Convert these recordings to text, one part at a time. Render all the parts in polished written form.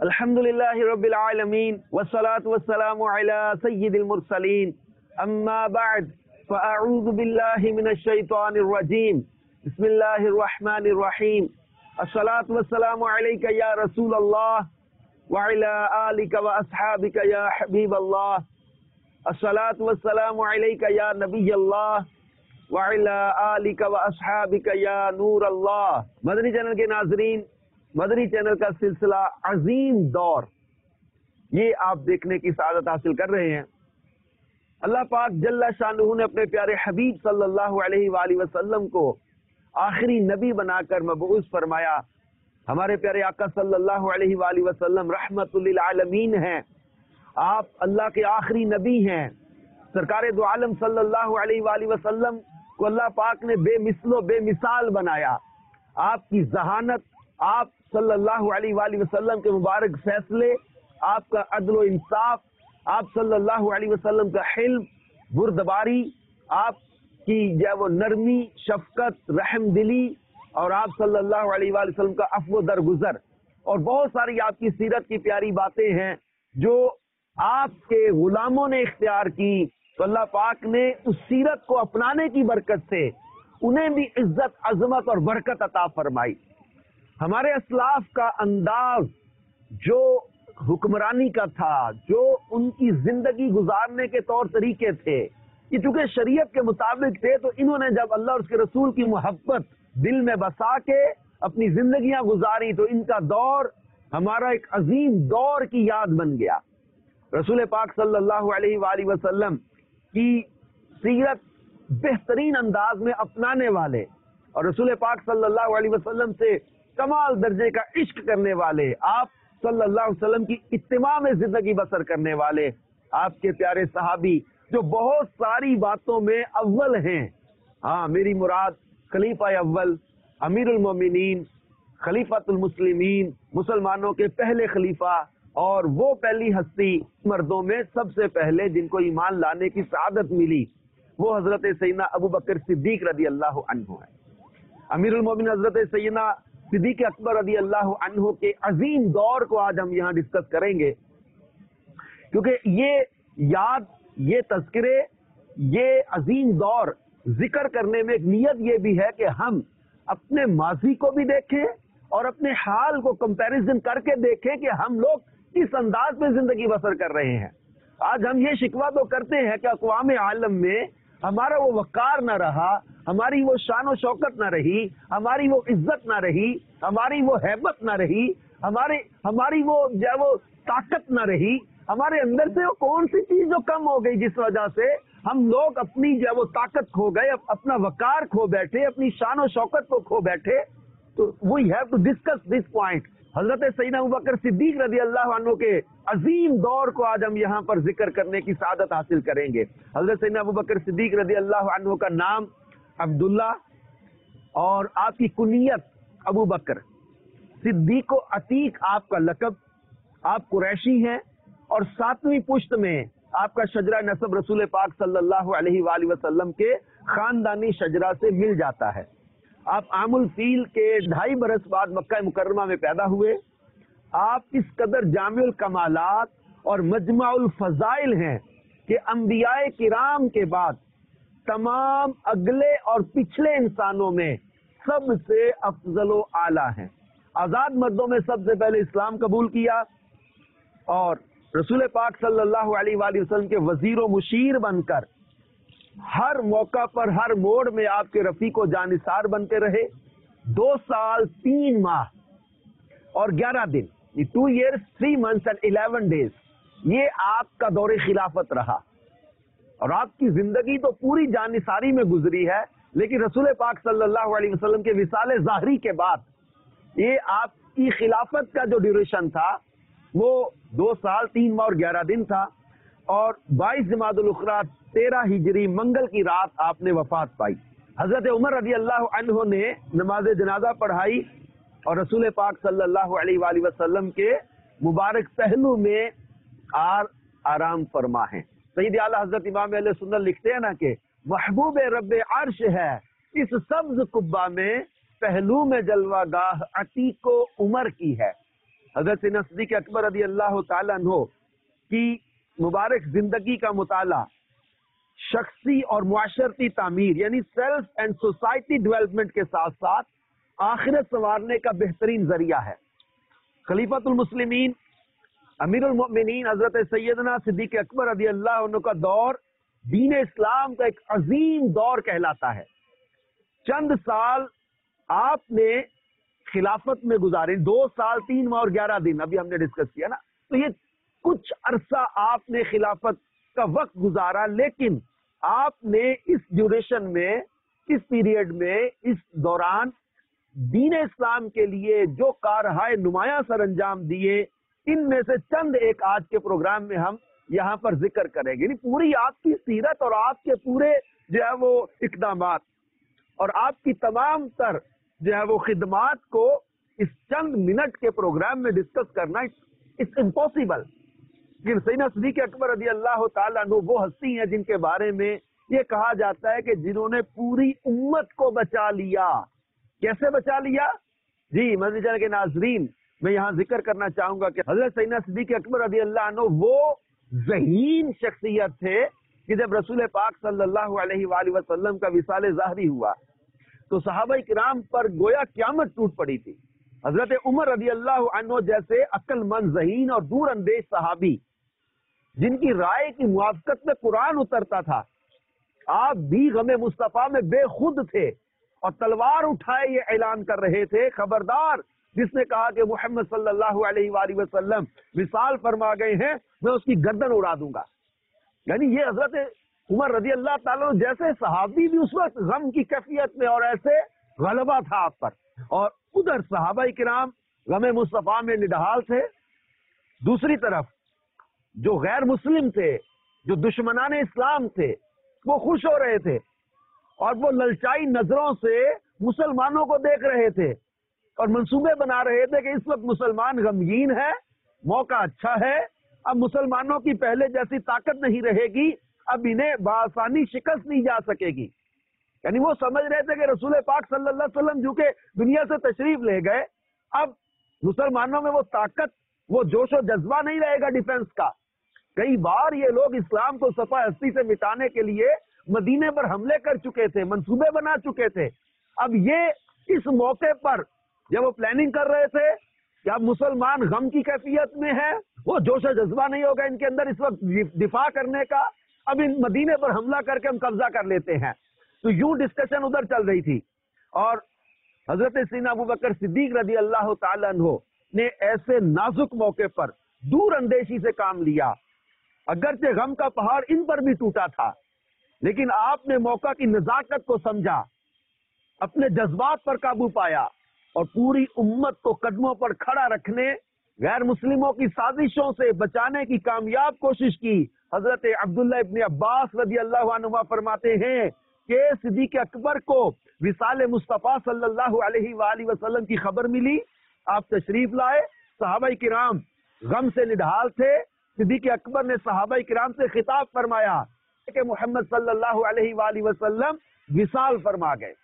الحمدللہ رب العالمین والصلاة والسلام علی سید المرسلین اما بعد فاعوذ باللہ من الشیطان الرجیم بسم اللہ الرحمن الرحیم الصلاة والسلام علیک یا رسول اللہ وعلی آلک واصحابک یا حبیب اللہ الصلاة والسلام علیک یا نبی اللہ وعلی آلک واصحابک یا نور اللہ۔ مدنی چینل کے ناظرین، مدنی چینل کا سلسلہ عظیم دور، یہ آپ دیکھنے کی سعادت حاصل کر رہے ہیں۔ اللہ پاک جل شانہ نے اپنے پیارے حبیب صلی اللہ علیہ وآلہ وسلم کو آخری نبی بنا کر مبعوث فرمایا۔ ہمارے پیارے آقا صلی اللہ علیہ وآلہ وسلم رحمت للعالمین ہیں، آپ اللہ کے آخری نبی ہیں۔ سرکار دو عالم صلی اللہ علیہ وآلہ وسلم کو اللہ پاک نے بے مثل و بے مثال بنایا۔ آپ کی ذہانت، آپ صلی اللہ علیہ وآلہ وسلم کے مبارک فیصلے، آپ کا عدل و انصاف، آپ صلی اللہ علیہ وسلم کا حلم، بردباری، آپ کی جو ہے وہ نرمی، شفقت، رحم دلی، اور آپ صلی اللہ علیہ وآلہ وسلم کا عفو درگزر، اور بہت ساری آپ کی سیرت کی پیاری باتیں ہیں جو آپ کے غلاموں نے اختیار کی، تو اللہ پاک نے اس سیرت کو اپنانے کی برکت سے انہیں بھی عزت، عظمت اور برکت عطا فرمائی۔ ہمارے اسلاف کا انداز جو حکمرانی کا تھا، جو ان کی زندگی گزارنے کے طور طریقے تھے، یہ چونکہ شریعت کے مطابق تھے، تو انہوں نے جب اللہ اور اس کے رسول کی محبت دل میں بسا کے اپنی زندگیاں گزاری، تو ان کا دور ہمارا ایک عظیم دور کی یاد بن گیا۔ رسول پاک صلی اللہ علیہ وآلہ وسلم کی سیرت بہترین انداز میں اپنانے والے، اور رسول پاک صلی اللہ علیہ وسلم سے کمال درجے کا عشق کرنے والے، آپ صلی اللہ علیہ وسلم کی اتباع میں زندگی بسر کرنے والے، آپ کے پیارے صحابی جو بہت ساری باتوں میں اول ہیں۔ ہاں، میری مراد خلیفہ اول، امیر المومنین، خلیفۃ المسلمین، مسلمانوں کے پہلے خلیفہ، اور وہ پہلی ہستی مردوں میں سب سے پہلے جن کو ایمان لانے کی سعادت ملی، وہ حضرت سیدنا ابو بکر صدیق رضی اللہ عنہ ہے۔ امیر المومنین حضرت سیدنا صدیق اکبر رضی اللہ عنہ کے عظیم دور کو آج ہم یہاں ڈسکس کریں گے، کیونکہ یہ یاد، یہ تذکرے، یہ عظیم دور ذکر کرنے میں ایک نیت یہ بھی ہے کہ ہم اپنے ماضی کو بھی دیکھیں اور اپنے حال کو کمپیریزن کر کے دیکھیں کہ ہم لوگ کس انداز میں زندگی بسر کر رہے ہیں۔ آج ہم یہ شکوہ تو کرتے ہیں کہ اقوام عالم میں ہمارا وہ وقار نہ رہا، ہماری وہ شان و شوکت نہ رہی، ہماری وہ عزت نہ رہی، ہماری وہ ہیبت نہ رہی، ہماری وہ جو ہے وہ طاقت نہ رہی، ہمارے اندر سے وہ کون سی چیز جو کم ہو گئی جس وجہ سے ہم لوگ اپنی جو ہے وہ طاقت کھو گئے، اپنا وقار کھو بیٹھے، اپنی شان و شوکت کو کھو بیٹھے۔ تو we have to discuss this point. حضرت سیدنا ابوبکر صدیق رضی اللہ عنہ کے عظیم دور کو آج ہم یہاں پر ذکر کرنے کی سعادت حاصل کریں گے۔ حضرت سیدنا ابوبکر صدیق رضی اللہ عنہ کا نام عبداللہ، اور آپ کی کنیت ابو بکر، صدیق و عتیق آپ کا لقب، آپ قریشی ہیں، اور 7ویں پشت میں آپ کا شجرہ نسب رسول پاک صلی اللہ علیہ وآلہ وسلم کے خاندانی شجرہ سے مل جاتا ہے۔ آپ عام الفیل کے 2.5 برس بعد مکہ مکرمہ میں پیدا ہوئے۔ آپ اس قدر جامع الکمالات اور مجمع الفضائل ہیں کہ انبیاء کرام کے بعد تمام اگلے اور پچھلے انسانوں میں سب سے افضل و اعلیٰ ہیں۔ آزاد مردوں میں سب سے پہلے اسلام قبول کیا، اور رسول پاک صلی اللہ علیہ وآلہ وسلم کے وزیر و مشیر بن کر ہر موقع پر، ہر موڑ میں آپ کے رفیق و جانثار بنتے رہے۔ 2 سال 3 ماہ اور 11 دن، 2 years 3 months and 11 days، یہ آپ کا دور خلافت رہا، اور آپ کی زندگی تو پوری جانثاری میں گزری ہے، لیکن رسول پاک صلی اللہ علیہ وسلم کے وصال ظاہری کے بعد یہ آپ کی خلافت کا جو ڈیوریشن تھا وہ 2 سال 3 ماہ اور 11 دن تھا، اور 22 جمادی الاخری 13 ہجری منگل کی رات آپ نے وفات پائی۔ حضرت عمر رضی اللہ عنہ نے نماز جنازہ پڑھائی، اور رسول پاک صلی اللہ علیہ وآلہ وسلم کے مبارک پہلو میں آرام فرما ہیں۔ سید اعلیٰ حضرت امام اہل سنت لکھتے ہیں نا کہ محبوب رب عرش ہے اس سبز قبہ میں، پہلو میں جلوہ گاہ عتیق و عمر کی ہے۔ حضرت سیدنا صدیق اکبر رضی اللہ تعالیٰ عنہ کی مبارک زندگی کا مطالعہ شخصی اور معاشرتی تعمیر یعنی سیلف اینڈ سوسائٹی ڈیولپمنٹ کے ساتھ ساتھ آخرت سنوارنے کا بہترین ذریعہ ہے۔ خلیفۃ المسلمین امیر المؤمنین حضرت سیدنا صدیق اکبر رضی اللہ عنہ کا دور دین اسلام کا ایک عظیم دور کہلاتا ہے۔ چند سال آپ نے خلافت میں گزارے، 2 سال 3 ماہ اور 11 دن، ابھی ہم نے ڈسکس کیا نا، تو یہ کچھ عرصہ آپ نے خلافت کا وقت گزارا، لیکن آپ نے اس ڈیوریشن میں، اس پیریڈ میں، اس دوران دین اسلام کے لیے جو کارہائے نمایاں سر انجام دیے، ان میں سے چند ایک آج کے پروگرام میں ہم یہاں پر ذکر کریں گے۔ یعنی پوری آپ کی سیرت اور آپ کے پورے جو ہے وہ اقدامات اور آپ کی تمام تر جو ہے وہ خدمات کو اس چند منٹ کے پروگرام میں ڈسکس کرنا اٹس امپاسبل۔ لیکن سیدنا صدیق اکبر رضی اللہ تعالیٰ عنہ وہ ہستی ہیں جن کے بارے میں یہ کہا جاتا ہے کہ جنہوں نے پوری امت کو بچا لیا۔ کیسے بچا لیا؟ جی مدنی کے ناظرین، میں یہاں ذکر کرنا چاہوں گا کہ حضرت سیدنا صدیق اکبر رضی اللہ عنہ وہ ذہین شخصیت تھے کہ جب رسول پاک صلی اللہ علیہ وآلہ وسلم کا وصال ظاہری ہوا تو صحابہ کرام پر گویا قیامت ٹوٹ پڑی تھی۔ حضرت عمر رضی اللہ عنہ جیسے عقل مند، ذہین اور دور اندیش صحابی جن کی رائے کی موافقت میں قرآن اترتا تھا، آپ بھی غم مصطفیٰ میں بے خود تھے اور تلوار اٹھائے یہ اعلان کر رہے تھے، خبردار جس نے کہا کہ محمد صلی اللہ علیہ وآلہ وسلم وصال فرما گئے ہیں، میں اس کی گردن اڑا دوں گا۔ یعنی یہ حضرت عمر رضی اللہ تعالیٰ جیسے صحابی بھی اس وقت غم کی کیفیت میں، اور ایسے غلبہ تھا آپ پر، اور ادھر صحابہ کرام غم مصطفیٰ میں نڈھال تھے۔ دوسری طرف جو غیر مسلم تھے، جو دشمنان اسلام تھے، وہ خوش ہو رہے تھے اور وہ للچائی نظروں سے مسلمانوں کو دیکھ رہے تھے اور منصوبے بنا رہے تھے کہ اس وقت مسلمان غمگین ہے، موقع اچھا ہے، اب مسلمانوں کی پہلے جیسی طاقت نہیں رہے گی، اب انہیں بآسانی شکست نہیں جا سکے گی۔ یعنی وہ سمجھ رہے تھے کہ رسول پاک صلی اللہ علیہ وسلم جو کہ دنیا سے تشریف لے گئے، اب مسلمانوں میں وہ طاقت، وہ جوش و جذبہ نہیں رہے گا ڈیفنس کا۔ کئی بار یہ لوگ اسلام کو صفحہ ہستی سے مٹانے کے لیے مدینے پر حملے کر چکے تھے، منصوبے بنا چکے تھے۔ اب یہ اس موقع پر جب وہ پلاننگ کر رہے تھے کہ اب مسلمان غم کی کیفیت میں ہے، وہ جوش و جذبہ نہیں ہوگا ان کے اندر اس وقت دفاع کرنے کا، اب ان مدینے پر حملہ کر کے ہم قبضہ کر لیتے ہیں۔ تو یوں ڈسکشن ادھر چل رہی تھی، اور حضرت سیدنا ابوبکر صدیق رضی اللہ تعالیٰ عنہ نے ایسے نازک موقع پر دور اندیشی سے کام لیا۔ اگرچہ غم کا پہاڑ ان پر بھی ٹوٹا تھا، لیکن آپ نے موقع کی نزاکت کو سمجھا، اپنے جذبات پر قابو پایا اور پوری امت کو قدموں پر کھڑا رکھنے، غیر مسلموں کی سازشوں سے بچانے کی کامیاب کوشش کی۔ حضرت عبداللہ ابن عباس رضی اللہ عنہما فرماتے ہیں کہ صدیق اکبر کو وصال مصطفیٰ صلی اللہ علیہ وآلہ وسلم کی خبر ملی، آپ تشریف لائے، صحابہ کرام غم سے نڈھال تھے، صدیق اکبر نے صحابہ کرام سے خطاب فرمایا کہ محمد صلی اللہ علیہ وآلہ وسلم وصال فرما گئے۔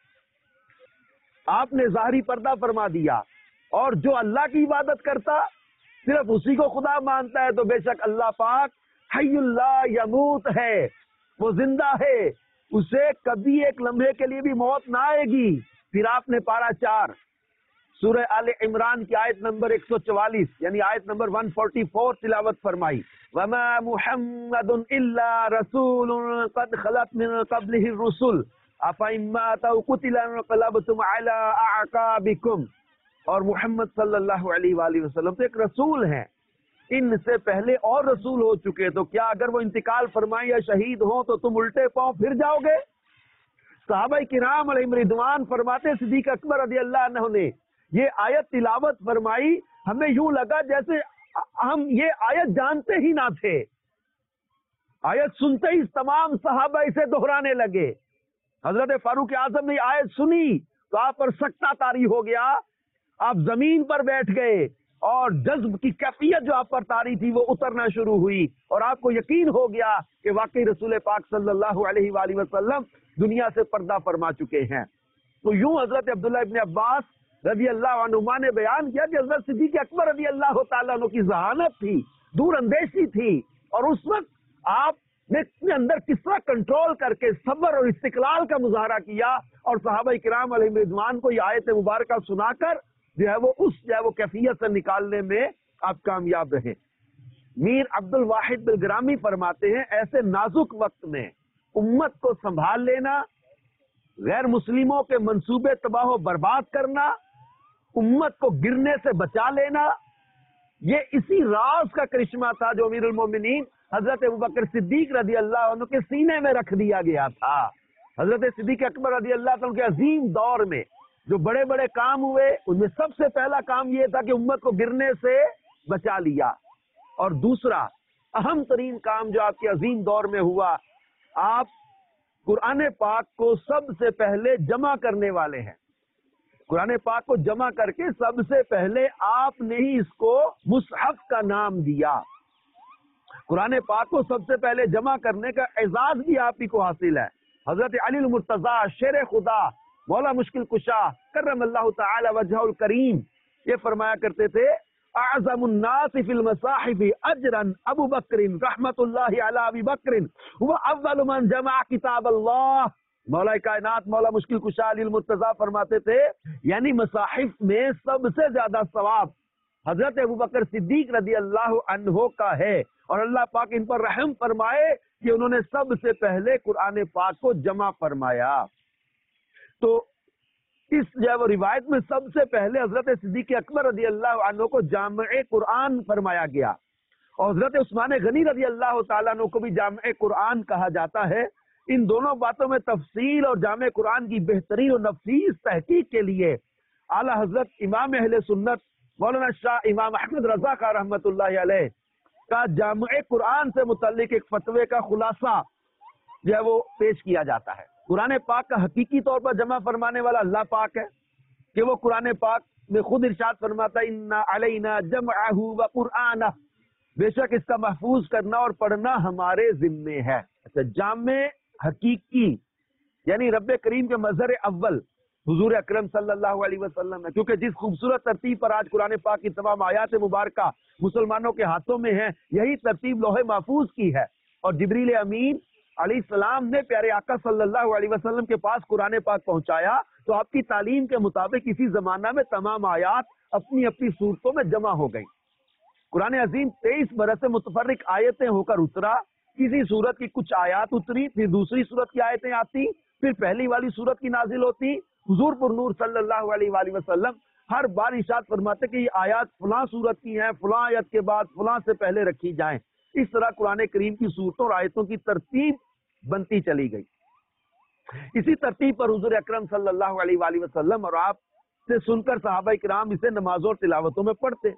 آپ نے ظاہری پردہ فرما دیا، اور جو اللہ کی عبادت کرتا، صرف اسی کو خدا مانتا ہے، تو بے شک اللہ پاک حی اللہ یموت ہے، وہ زندہ ہے، اسے کبھی ایک لمحے کے لیے بھی موت نہ آئے گی۔ پھر آپ نے پارہ 4 سورہ آل عمران کی آیت نمبر 144 یعنی آیت نمبر 144 تلاوت فرمائی، وَمَا مُحَمَّدٌ إِلَّا رَسُولٌ قَدْ خَلَتْ مِن قَبْلِهِ الرُّسُلُ أَفَإِن مَّاتَ أَوْ قُتِلَ انقلبتم عَلَىٰ أَعْقَابِكُمْ۔ اور محمد صلی اللہ علیہ وآلہ وسلم تو ایک رسول ہیں، ان سے پہلے اور رسول ہو چکے، تو کیا اگر وہ انتقال فرمائیں یا شہید ہوں تو تم الٹے پاؤں پھر جاؤ گے؟ صحابہ کرام علیہم رضوان فرماتے صدیق اکبر رضی اللہ عنہ نے یہ آیت تلاوت فرمائی، ہمیں یوں لگا جیسے ہم یہ آیت جانتے ہی نہ تھے۔ آیت سنتے ہی تمام صحابہ اسے دہرانے لگے۔ حضرت فاروق اعظم نے آیت سنی تو آپ پر سکتہ طاری ہو گیا، آپ زمین پر بیٹھ گئے، اور جذب کی کیفیت جو آپ پر طاری تھی وہ اترنا شروع ہوئی، اور آپ کو یقین ہو گیا کہ واقعی رسول پاک صلی اللہ علیہ وآلہ وسلم دنیا سے پردہ فرما چکے ہیں۔ تو یوں حضرت عبداللہ ابن عباس رضی اللہ عنہما نے بیان کیا کہ حضرت صدیق اکبر رضی اللہ تعالیٰ عنہ کی ذہانت تھی، دور اندیشی تھی، اور اس وقت آپ نے اپنے اندر کس طرح کنٹرول کر کے صبر اور استقلال کا مظاہرہ کیا، اور صحابہ کرام علیہ رضوان کو یہ آیت مبارکہ سنا کر جو ہے وہ کیفیت سے نکالنے میں آپ کامیاب رہے۔ میر عبد الواحد بالگرامی فرماتے ہیں ایسے نازک وقت میں امت کو سنبھال لینا، غیر مسلموں کے منصوبے تباہ و برباد کرنا، امت کو گرنے سے بچا لینا، یہ اسی راز کا کرشمہ تھا جو امیر المومنین حضرت ابوبکر صدیق رضی اللہ عنہ کے سینے میں رکھ دیا گیا تھا۔ حضرت صدیق اکبر رضی اللہ عنہ کے عظیم دور میں جو بڑے بڑے کام ہوئے، ان میں سب سے پہلا کام یہ تھا کہ امت کو گرنے سے بچا لیا، اور دوسرا اہم ترین کام جو آپ کے عظیم دور میں ہوا، آپ قرآن پاک کو سب سے پہلے جمع کرنے والے ہیں۔ قرآن پاک کو جمع کر کے سب سے پہلے آپ نے ہی اس کو مصحف کا نام دیا۔ قرآن پاک کو سب سے پہلے جمع کرنے کا اعزاز بھی آپ ہی کو حاصل ہے۔ حضرت علی المرتضیٰ شیر خدا مولا مشکل کشا کرم اللہ تعالی وجہہ الکریم یہ فرمایا کرتے تھے اعظم الناس فی المصاحف اجرا ابو بکر رحمت اللہ علی ابی بکر هو اول من جمع کتاب اللہ۔ مولا کائنات مولا مشکل کشا علی المرتضیٰ فرماتے تھے یعنی مصاحف میں سب سے زیادہ ثواب حضرت ابوبکر صدیق رضی اللہ عنہ کا ہے، اور اللہ پاک ان پر رحم فرمائے کہ انہوں نے سب سے پہلے قرآن پاک کو جمع فرمایا۔ تو اس جو ہے وہ روایت میں سب سے پہلے حضرت صدیق اکبر رضی اللہ عنہ کو جامع قرآن فرمایا گیا، اور حضرت عثمان غنی رضی اللہ تعالیٰ عنہ کو بھی جامع قرآن کہا جاتا ہے۔ ان دونوں باتوں میں تفصیل اور جامع قرآن کی بہترین اور نفیس تحقیق کے لیے اعلیٰ حضرت امام اہل سنت مولانا شاہ امام احمد رضا خان رحمت اللہ علیہ کا جامع قرآن سے متعلق ایک فتوے کا خلاصہ جو ہے وہ پیش کیا جاتا ہے۔ قرآن پاک کا حقیقی طور پر جمع فرمانے والا اللہ پاک ہے کہ وہ قرآن پاک میں خود ارشاد فرماتا ہے اِنَّا عَلَيْنَا جَمْعَهُ وَقُرْآنَهُ، بے شک اس کا محفوظ کرنا اور پڑھنا ہمارے ذمے ہے۔ اچھا، جامع حقیقی یعنی رب کریم کے مظہر اول حضور اکرم صلی اللہ علیہ وسلم ہے، کیونکہ جس خوبصورت ترتیب پر آج قرآن پاک کی تمام آیات مبارکہ مسلمانوں کے ہاتھوں میں ہیں، یہی ترتیب لوح محفوظ کی ہے، اور جبریل امین علیہ السلام نے پیارے آقا صلی اللہ علیہ وسلم کے پاس قرآن پاک پہنچایا تو آپ کی تعلیم کے مطابق اسی زمانہ میں تمام آیات اپنی اپنی صورتوں میں جمع ہو گئی۔ قرآن عظیم 23 برس متفرق آیتیں ہو کر اترا، کسی صورت کی کچھ آیات اتری، پھر دوسری صورت کی آیتیں آتی، پھر پہلی والی صورت کی نازل ہوتی۔ حضور پر نور صلی اللہ علیہ وآلہ وسلم ہر بار ارشاد فرماتے کہ یہ آیات فلاں صورت کی ہیں، فلاں آیت کے بعد فلاں سے پہلے رکھی جائیں۔ اس طرح قرآن کریم کی صورتوں اور آیتوں کی ترتیب بنتی چلی گئی۔ اسی ترتیب پر حضور اکرم صلی اللہ علیہ وآلہ وسلم اور آپ سے سن کر صحابہ کرام اسے نمازوں اور تلاوتوں میں پڑھتے۔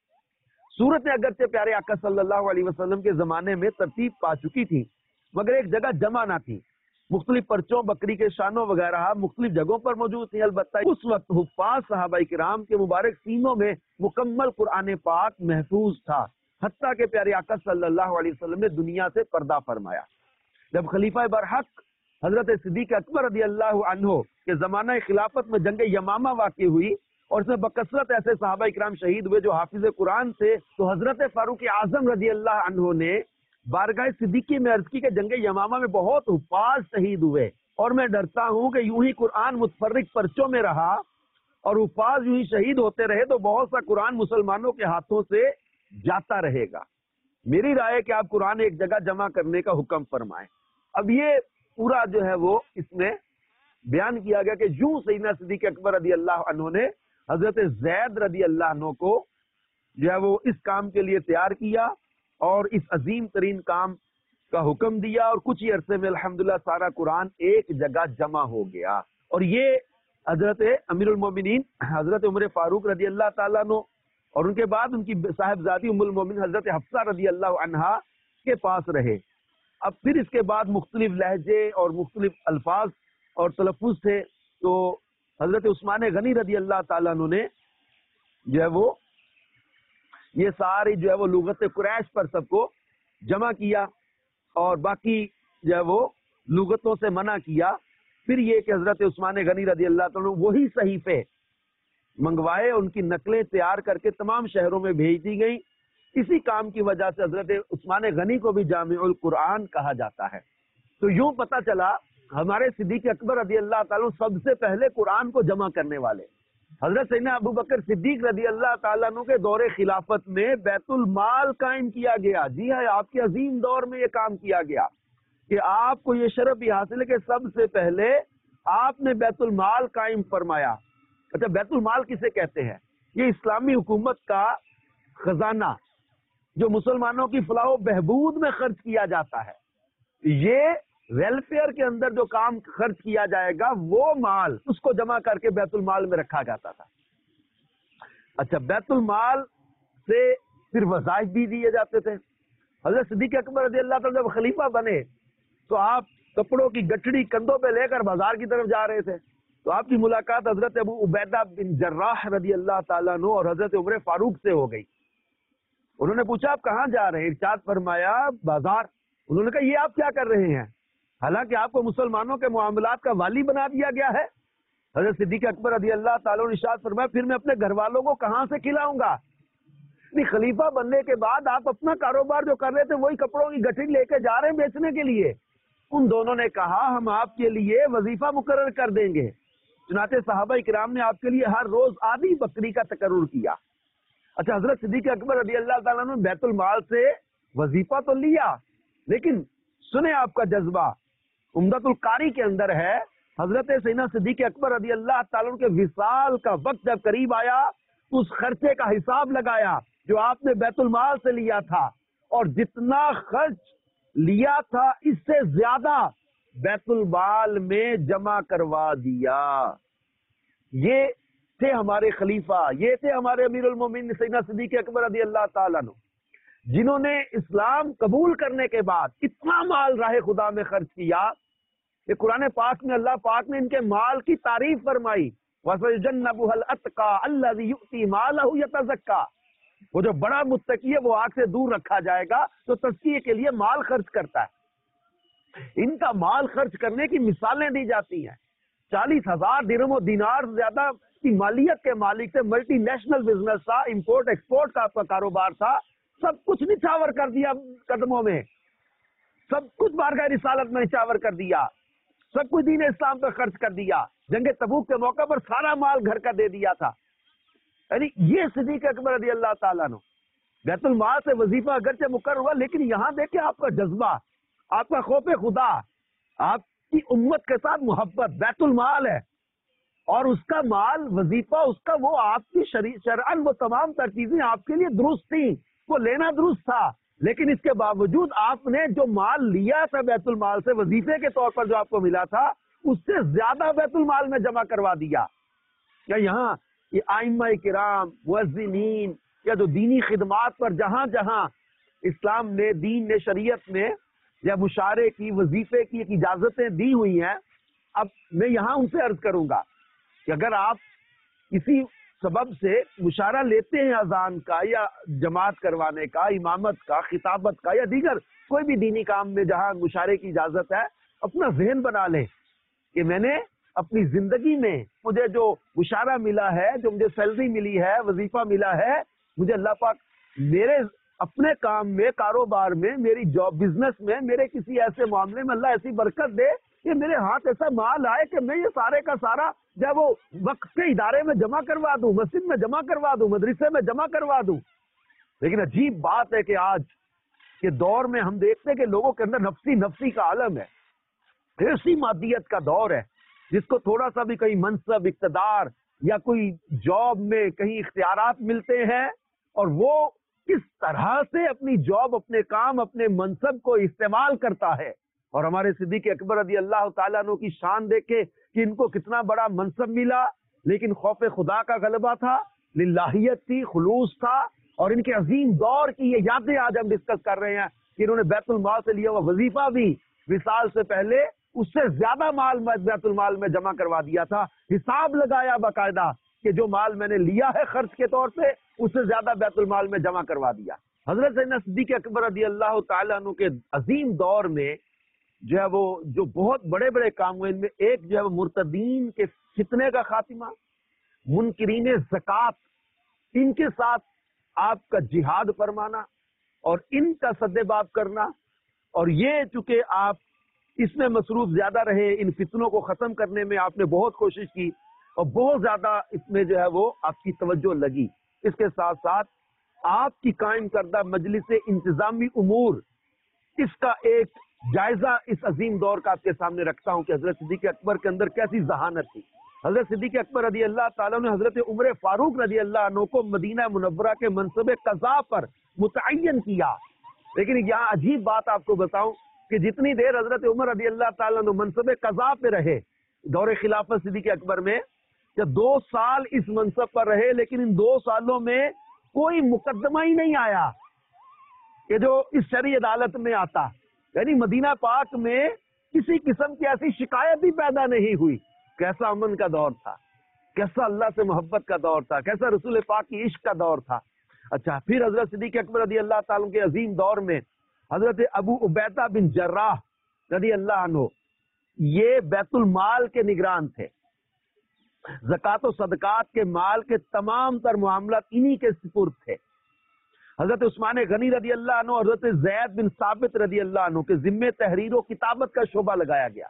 صورتیں اگرچہ پیارے آقا صلی اللہ علیہ وسلم کے زمانے میں ترتیب پا چکی تھی، مگر ایک جگہ جمع نہ تھی۔ مختلف پرچوں، بکری کے شانوں وغیرہ مختلف جگہوں پر موجود تھی۔ البتہ اس وقت حفاظ صحابہ کرام کے مبارک سینوں میں مکمل قرآن پاک محفوظ تھا، حتیٰ کہ پیارے آقا صلی اللہ علیہ وسلم نے دنیا سے پردہ فرمایا۔ جب خلیفہ برحق حضرت صدیق اکبر رضی اللہ عنہ کے زمانہ خلافت میں جنگ یمامہ واقع ہوئی اور اس میں بکثرت ایسے صحابہ کرام شہید ہوئے جو حافظ قرآن تھے، تو حضرت فاروق اعظم رضی اللہ عنہ نے بارگاہ صدیقی میں عرض کی کہ جنگ یمامہ میں بہت حفاظ شہید ہوئے، اور میں ڈرتا ہوں کہ یوں ہی قرآن متفرق پرچوں میں رہا اور حفاظ یوں ہی شہید ہوتے رہے تو بہت سا قرآن مسلمانوں کے ہاتھوں سے جاتا رہے گا۔ میری رائے ہے کہ آپ قرآن ایک جگہ جمع کرنے کا حکم فرمائیں۔ اب یہ پورا جو ہے وہ اس میں بیان کیا گیا کہ یوں سیدنا صدیق اکبر رضی اللہ عنہ نے حضرت زید رضی اللہ عنہ کو جو ہے وہ اس کام کے لیے تیار کیا اور اس عظیم ترین کام کا حکم دیا، اور کچھ ہی عرصے میں الحمدللہ سارا قرآن ایک جگہ جمع ہو گیا۔ اور یہ حضرت امیر المومنین حضرت عمر فاروق رضی اللہ تعالیٰ عنہ اور ان کے بعد ان کی صاحبزادی ام المومنین حضرت حفصہ رضی اللہ عنہا کے پاس رہے۔ اب پھر اس کے بعد مختلف لہجے اور مختلف الفاظ اور تلفظ تھے، تو حضرت عثمان غنی رضی اللہ تعالیٰ عنہ نے جو ہے وہ یہ ساری جو ہے وہ لغت قریش پر سب کو جمع کیا اور باقی جو ہے وہ لغتوں سے منع کیا۔ پھر یہ کہ حضرت عثمان غنی رضی اللہ تعالیٰ عنہ وہی صحیفے منگوائے، ان کی نقلیں تیار کر کے تمام شہروں میں بھیج دی گئیں. اسی کام کی وجہ سے حضرت عثمان غنی کو بھی جامع القرآن کہا جاتا ہے. تو یوں پتہ چلا ہمارے صدیق اکبر رضی اللہ تعالیٰ سب سے پہلے قرآن کو جمع کرنے والے. حضرت سیدنا ابو بکر صدیق رضی اللہ تعالیٰ عنہ کے دور خلافت میں بیت المال قائم کیا گیا. جی ہاں، آپ کے عظیم دور میں یہ کام کیا گیا کہ آپ کو یہ شرف بھی حاصل ہے کہ سب سے پہلے آپ نے بیت المال قائم فرمایا. اچھا، بیت المال کسے کہتے ہیں؟ یہ اسلامی حکومت کا خزانہ جو مسلمانوں کی فلاح و بہبود میں خرچ کیا جاتا ہے. یہ ویلفیئر کے اندر جو کام خرچ کیا جائے گا وہ مال اس کو جمع کر کے بیت المال میں رکھا جاتا تھا. اچھا، بیت المال سے پھر وظائف بھی دیے جاتے تھے. حضرت صدیق اکبر رضی اللہ تعالیٰ جب خلیفہ بنے تو آپ کپڑوں کی گٹھڑی کندھوں پہ لے کر بازار کی طرف جا رہے تھے تو آپ کی ملاقات حضرت ابو عبیدہ بن جراح رضی اللہ تعالیٰ عنہ اور حضرت عمر فاروق سے ہو گئی. انہوں نے پوچھا آپ کہاں جا رہے ہیں؟ ارشاد فرمایا بازار. انہوں نے کہا یہ آپ کیا کر رہے ہیں حالانکہ آپ کو مسلمانوں کے معاملات کا والی بنا دیا گیا ہے؟ حضرت صدیق اکبر رضی اللہ تعالیٰ نے ارشاد فرمایا پھر میں اپنے گھر والوں کو کہاں سے کھلاؤں گا؟ خلیفہ بننے کے بعد آپ اپنا کاروبار جو کر رہے تھے وہی کپڑوں کی گٹھڑی لے کے جا رہے ہیں بیچنے کے لیے. ان دونوں نے کہا ہم آپ کے لیے وظیفہ مقرر کر دیں گے. چنانچہ صحابہ کرام نے آپ کے لیے ہر روز آدھی بکری کا تقرر کیا. اچھا، حضرت صدیق اکبر رضی اللہ تعالیٰ نے بیت المال سے وظیفہ تو لیا لیکن سنیں آپ کا جذبہ. عمدۃ القاری کے اندر ہے حضرت سیدنا صدیق اکبر رضی اللہ تعالیٰ کے وصال کا وقت جب قریب آیا اس خرچے کا حساب لگایا جو آپ نے بیت المال سے لیا تھا اور جتنا خرچ لیا تھا اس سے زیادہ بیت المال میں جمع کروا دیا. یہ تھے ہمارے خلیفہ، یہ تھے ہمارے امیر المومنین سیدنا صدیق اکبر رضی اللہ تعالیٰ عنہ جنہوں نے اسلام قبول کرنے کے بعد اتنا مال راہ خدا میں خرچ کیا کہ قرآن پاک میں اللہ پاک نے ان کے مال کی تعریف فرمائی. وَسَيُجَنَّبُهَا الْأَتْقَى الَّذِي يُؤْتِي مَالَهُ يَتَزَكَّى. وہ جو بڑا متقی ہے وہ آگ سے دور رکھا جائے گا تو تزکیے کے لیے مال خرچ کرتا ہے. ان کا مال خرچ کرنے کی مثالیں دی جاتی ہیں. 40,000 درہم و دینار زیادہ کی مالیت کے مالک تھے. ملٹی نیشنل بزنس تھا، امپورٹ ایکسپورٹ کا آپ کا کاروبار تھا. سب کچھ نچھاور کر دیا قدموں میں، سب کچھ بارگاہ رسالت میں نچھاور کر دیا، سب کچھ دین اسلام پہ خرچ کر دیا. جنگ تبوک کے موقع پر سارا مال گھر کا دے دیا تھا. یعنی یہ صدیق اکبر رضی اللہ تعالیٰ عنہ بیت المال سے وظیفہ اگرچہ مقرر ہوا لیکن یہاں دیکھیں آپ کا جذبہ، آپ کا خوف خدا، آپ کی امت کے ساتھ محبت. بیت المال ہے اور اس کا مال وظیفہ اس کا وہ آپ کی شرعاً وہ تمام تر چیزیں آپ کے لیے درست تھیں، وہ لینا درست تھا لیکن اس کے باوجود آپ نے جو مال لیا تھا بیت المال سے وظیفے کے طور پر جو آپ کو ملا تھا اس سے زیادہ بیت المال میں جمع کروا دیا. یا یہاں یہ ائمہ کرام مؤذنین یا جو دینی خدمات پر جہاں جہاں اسلام نے دین نے شریعت میں یا مشاعرے کی وظیفے کی ایک اجازتیں دی ہوئی ہیں، اب میں یہاں ان سے عرض کروں گا کہ اگر آپ کسی سبب سے مشاعرہ لیتے ہیں اذان کا یا جماعت کروانے کا، امامت کا، خطابت کا یا دیگر کوئی بھی دینی کام میں جہاں مشاعرے کی اجازت ہے، اپنا ذہن بنا لیں کہ میں نے اپنی زندگی میں مجھے جو مشاعرہ ملا ہے، جو مجھے سیلری ملی ہے، وظیفہ ملا ہے، مجھے اللہ پاک میرے اپنے کام میں، کاروبار میں، میری جاب بزنس میں، میرے کسی ایسے معاملے میں اللہ ایسی برکت دے کہ میرے ہاتھ ایسا مال آئے کہ میں یہ سارے کا سارا جب وہ وقت کے ادارے میں جمع کروا دوں، مسجد میں جمع کروا دوں، مدرسے میں جمع کروا دوں. لیکن عجیب بات ہے کہ آج کے دور میں ہم دیکھتے ہیں کہ لوگوں کے اندر نفسی کا عالم ہے، ایسی مادیت کا دور ہے جس کو تھوڑا سا بھی کہیں منصب، اقتدار یا کوئی جاب میں کہیں اختیارات ملتے ہیں اور وہ کس طرح سے اپنی جاب، اپنے کام، اپنے منصب کو استعمال کرتا ہے. اور ہمارے صدیق اکبر رضی اللہ تعالیٰ عنہ کی شان دیکھے کہ ان کو کتنا بڑا منصب ملا لیکن خوف خدا کا غلبہ تھا، للہیت تھی، خلوص تھا. اور ان کے عظیم دور کی یہ یادیں آج ہم ڈسکس کر رہے ہیں کہ انہوں نے بیت المال سے لیا ہوا وظیفہ بھی وصال سے پہلے اس سے زیادہ مال بیت المال میں جمع کروا دیا تھا. حساب لگایا باقاعدہ کہ جو مال میں نے لیا ہے خرچ کے طور پہ اس سے زیادہ بیت المال میں جمع کروا دیا. حضرت سیدنا صدیق اکبر رضی اللہ تعالیٰ عنہ کے عظیم دور میں جو ہے وہ جو بہت بڑے بڑے کام ہوئے، ان میں ایک جو ہے وہ مرتدین کے فتنے کا خاتمہ، منکرین زکات، ان کے ساتھ آپ کا جہاد فرمانا اور ان کا سدباب کرنا، اور یہ چونکہ آپ اس میں مصروف زیادہ رہے، ان فتنوں کو ختم کرنے میں آپ نے بہت کوشش کی اور بہت زیادہ اس میں جو ہے وہ آپ کی توجہ لگی۔ اس کے ساتھ ساتھ آپ کی قائم کردہ مجلس انتظامی امور، اس کا ایک جائزہ اس عظیم دور کا آپ کے سامنے رکھتا ہوں کہ حضرت صدیق اکبر کے اندر کیسی ذہانت تھی۔ حضرت صدیق اکبر رضی اللہ تعالیٰ نے حضرت عمر فاروق رضی اللہ عنہ کو مدینہ منورہ کے منصب قضاء پر متعین کیا، لیکن یہاں عجیب بات آپ کو بتاؤں کہ جتنی دیر حضرت عمر رضی اللہ تعالیٰ عنہ منصب قضاء پہ رہے دور خلافت صدیق اکبر میں، جب 2 سال اس منصب پر رہے، لیکن ان 2 سالوں میں کوئی مقدمہ ہی نہیں آیا کہ جو اس شرعی عدالت میں آتا، یعنی مدینہ پاک میں کسی قسم کی ایسی شکایت ہی پیدا نہیں ہوئی۔ کیسا امن کا دور تھا، کیسا اللہ سے محبت کا دور تھا، کیسا رسول پاک کی عشق کا دور تھا۔ اچھا، پھر حضرت صدیق اکبر رضی اللہ تعالیٰ کے عظیم دور میں حضرت ابو عبیدہ بن جراح رضی اللہ عنہ یہ بیت المال کے نگران تھے، زکوٰۃ و صدقات کے مال کے تمام تر معاملات انہی کے سپرد تھے۔ حضرت عثمان غنی رضی اللہ عنہ، حضرت زید بن ثابت رضی اللہ عنہ کے ذمے تحریر و کتابت کا شعبہ لگایا گیا۔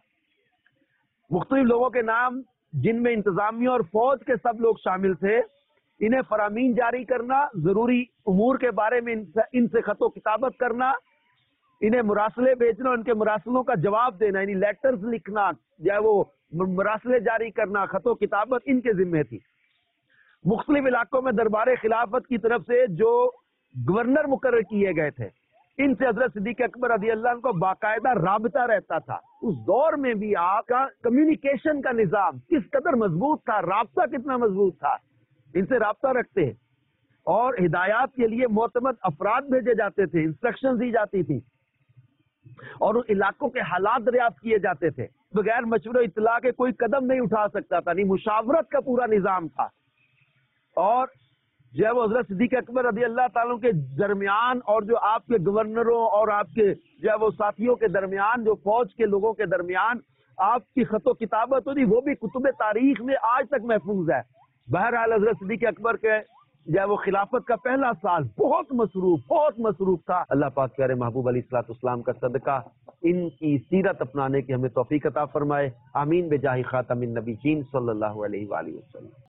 مختلف لوگوں کے نام جن میں انتظامیہ اور فوج کے سب لوگ شامل تھے، انہیں فرامین جاری کرنا، ضروری امور کے بارے میں ان سے خط و کتابت کرنا، انہیں مراسلے بھیجنا، ان کے مراسلوں کا جواب دینا، یعنی لیٹرز لکھنا، یا وہ مراسلے جاری کرنا، خط و کتابت ان کے ذمے تھی۔ مختلف علاقوں میں دربار خلافت کی طرف سے جو گورنر مقرر کیے گئے تھے، ان سے حضرت صدیق اکبر رضی اللہ عنہ کو باقاعدہ رابطہ رہتا تھا۔ اس دور میں بھی آپ کا کمیونیکیشن کا نظام کس قدر مضبوط تھا، رابطہ کتنا مضبوط تھا، ان سے رابطہ رکھتے اور ہدایات کے لیے معتمد افراد بھیجے جاتے تھے، انسٹرکشن دی جاتی تھی اور ان علاقوں کے حالات دریافت کیے جاتے تھے۔ بغیر مشورہ اطلاع کے کوئی قدم نہیں اٹھا سکتا تھا، نہیں، مشاورت کا پورا نظام تھا۔ اور جو ہے وہ حضرت صدیق اکبر رضی اللہ تعالیٰ کے درمیان اور جو آپ کے گورنروں اور آپ کے جو ہے وہ ساتھیوں کے درمیان، جو فوج کے لوگوں کے درمیان آپ کی خط و کتابت ہوتی، وہ بھی کتب تاریخ میں آج تک محفوظ ہے۔ بہرحال حضرت صدیق اکبر کے جو ہے وہ خلافت کا پہلا سال بہت مصروف تھا۔ اللہ پاک پیارے محبوب علیہ الصلوۃ والسلام کا صدقہ ان کی سیرت اپنانے کی ہمیں توفیق عطا فرمائے۔ آمین بجاہ خاتم النبیین صلی اللہ علیہ وآلہ وسلم۔